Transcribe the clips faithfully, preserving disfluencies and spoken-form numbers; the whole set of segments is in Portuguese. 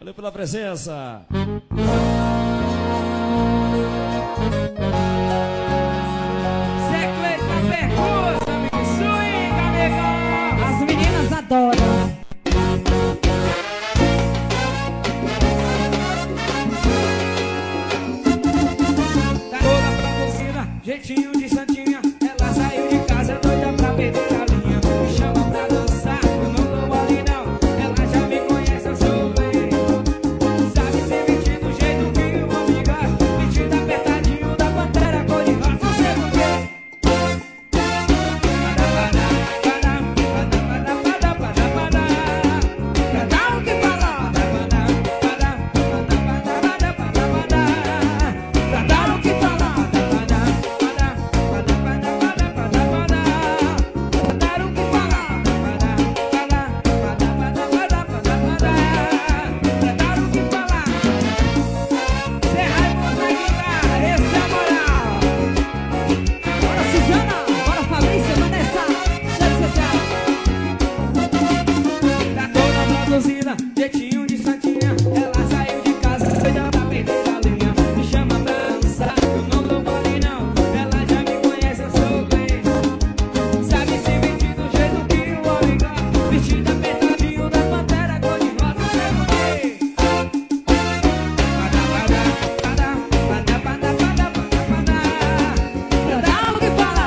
Valeu pela presença. Secleta percussa, me swinga, negão. As meninas adoram. Tá toda produzida, jeitinho de santinha. Ela saiu de casa doida pra perder a linha. Me chama pra dançar, eu não dou mole não. Ela já me conhece, eu sou bem. Sabe se vestir do jeito que eu amo gosta. Vestido apertadinho da pantera cor de rosa. Não sei por quê. Dá o que falar. Dá o que falar. Jeitinho de santinha, ela saiu de casa, doida pra perder a linha. Me chama pra dançar, eu não dou mole não. Ela já me conhece, eu sou bem. Sabe se vestir do jeito que o homem gosta. Vestido apertadinho da pantera cor de rosa. Não sei por quê. Dá o que falar.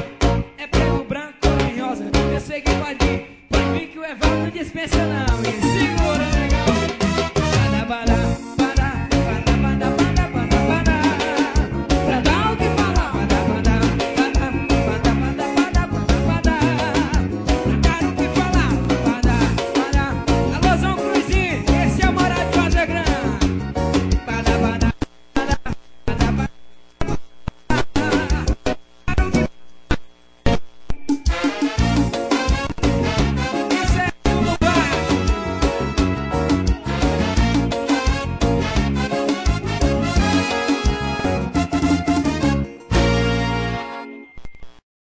É preto, branco, rosa. Eu sei que pode vir, pode vir que o Evandro não dispensa não.